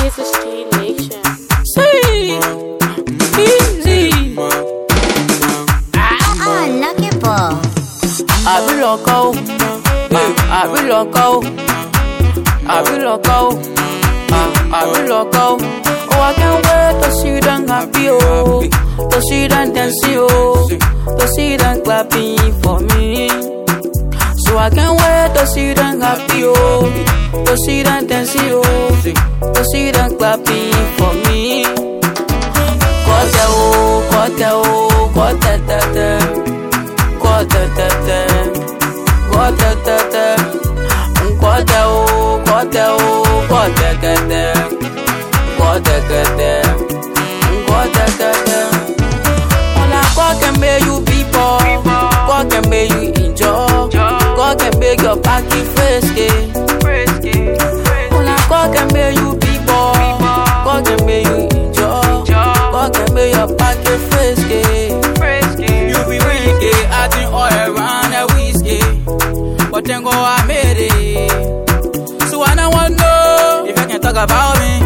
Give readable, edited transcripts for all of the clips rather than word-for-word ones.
This is G Nation. Say, easy. Lucky ball. I be loco. I be loco. I be loco. I be loco. Oh, I can't wait to see them happy, oh. To see them dancing, oh. To see them clapping for me. So I can't wait to see them happy, oh. To see them dancing, oh. To see them clapping for me. Kote oh, kote oh, kote tete. Kote tete. Kote tete. Kote oh, kote oh, kote tete. Kote tete. Kote tete. God can make you people. God can make you enjoy. God can make your pocket frisky. God can make you people. God can make you enjoy. God can make your pocket frisky. You be wicked, acting all around a whiskey. But then go I made it. So I don't want to know if you can talk about me.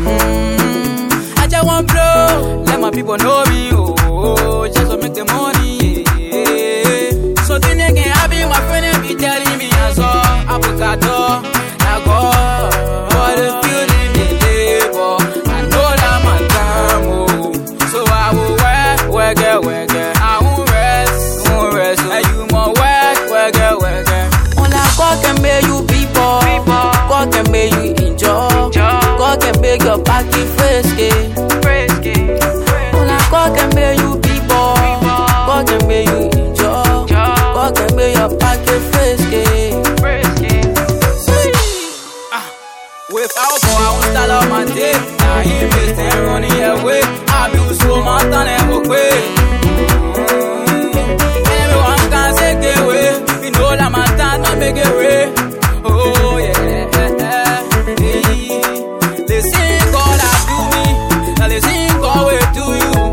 I just want blow. Let my people know me. Oh, just to make the money, yeah. So then again, I be my friend and be telling me I saw avocado, I go, what the feeling they labor. I know that my time, oh. So I will work, I won't rest, and you more work. Only God can make you people, God can make you enjoy, God can make your pocket frisky. God can make you people. God can make you enjoy. God can make your pocket frisky. With alcohol, I won't start out my day. Now he missed and running away. I be so my time and quick. Everyone can say get away. We know that my time not make it way. Oh yeah. They sing God I do me. Now they sing God will do you.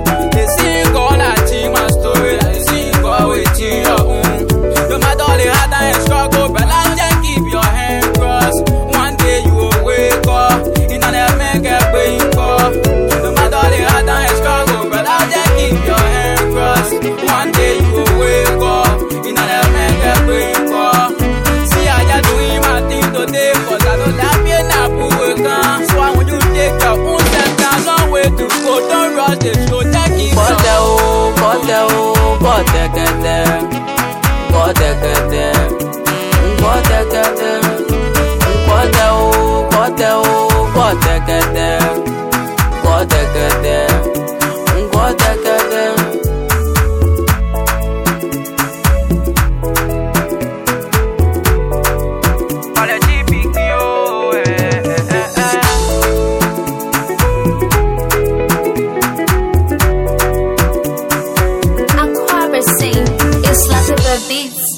No matter all the hard and struggle, but I just keep your hand crossed. One day you will wake up, you know that man get where you go. No matter all the hard and struggle, but I just keep your hand crossed. One day you will wake up, you know that man get where you go. See I just doing my thing today, cause I know that pain I put on. So I want you to take your own step, there's no way to go. Don't rush the show, just keep on. Aqua Racing is like a beats.